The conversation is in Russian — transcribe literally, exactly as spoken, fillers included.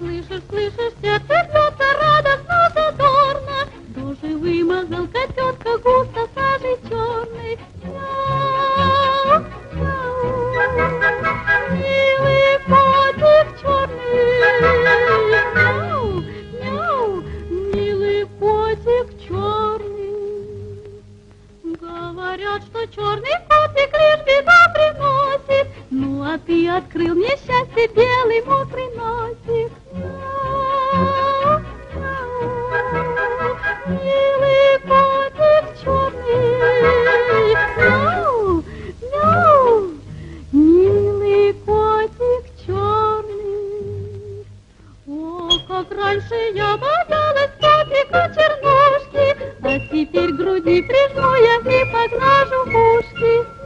Слышишь, слышишь, сердце бьется радостно, задорно. Дождь вымазал котенка густо сажей черной. Мяу, мяу, милый котик черный. Мяу, мяу, милый котик черный. Говорят, что черный котик лишь беда приносит. Ну а ты открыл мне счастье, белый мокрый носик. Мяу, мяу, милый котик черный. Мяу, мяу, милый котик черный. О, как раньше я боялась котика чернушки, а теперь к груди прижму я и поглажу ушки.